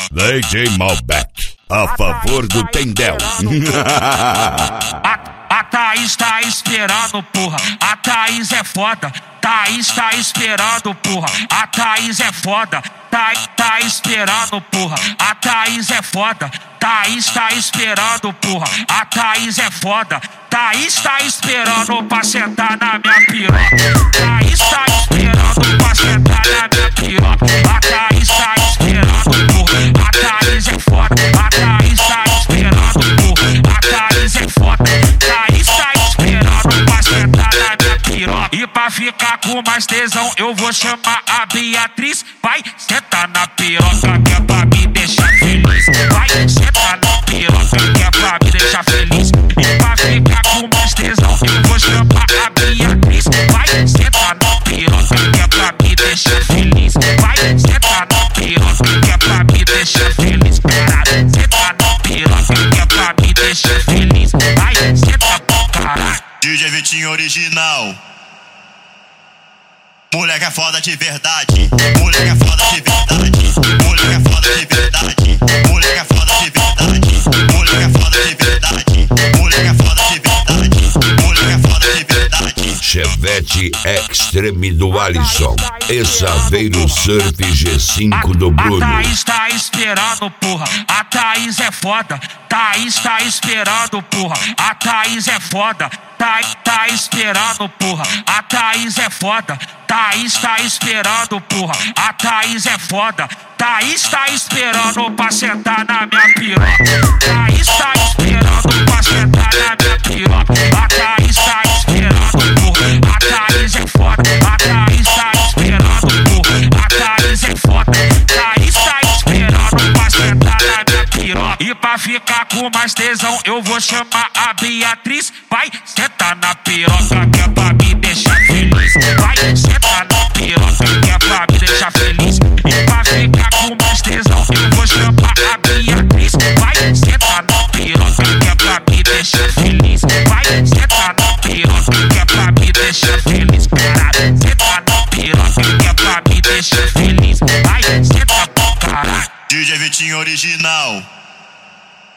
DJ Malbec, a favor do Tendel. A Thaís tá esperando, porra. A Thaís é foda. Thaís tá esperando, porra. A Thaís é foda. Tá esperando, porra. A Thaís é foda. Thaís tá esperando, porra. A Thaís é foda. Thaís tá esperando pra sentar na minha piroca. Thaís tá esperando pra sentar na minha piroca. A Thaís tá esperando, porra. A Thaís é foda. A Thaís tá esperando, porra. A Thaís é foda. Thaís tá esperando pra sentar na minha piroca. E pra ficar com mais tesão eu vou chamar a Beatriz. Vai sentar na piroca que é pra me deixar feliz. Vai sentar na piroca que é pra me deixar feliz. E pra ficar com mais tesão eu vou chamar a Beatriz. Vai sentar na piroca que é pra me deixar feliz. Vai sentar na piroca que é pra me deixar feliz. Caralho, sentar na piroca que é pra me deixar feliz. Vai sentar pra caralho. DJ Vitinho original. Moleque é foda de verdade. Moleque é foda de verdade. Moleque é foda de verdade. Moleque é foda de verdade. Moleque é foda de verdade. Moleque é foda de verdade. Moleque é foda de verdade. Chevette Extreme do Alisson e Saveiro Surf G5 do Bruno. A Thaís tá esperando, porra. A Thaís é foda. Thaís tá esperando, porra. A Thaís é foda. Tá esperando, porra. A Thaís é foda. Thaís tá esperando, porra. A Thaís é foda. Thaís tá esperando pra sentar na minha piroca. Thaís tá esperando pra sentar na minha piroca. A Thaís tá esperando, porra. A Thaís é foda. A Thaís tá esperando, porra. A Thaís é foda. Thaís tá esperando pra sentar na minha piroca. E pra ficar com mais tesão eu vou chamar a Beatriz. Vai sentar na piroca que é pra me deixar feliz. Vai sentar na piroca que é pra me deixar feliz. E pra ficar com mais tesão eu vou chamar a Beatriz. Vai sentar na piroca que é pra me deixar feliz. Vai sentar na piroca que é pra me deixar feliz. Caralho, sentar na piroca que é pra me deixar feliz. Vai sentar pra caralho. DJ Vitinho original.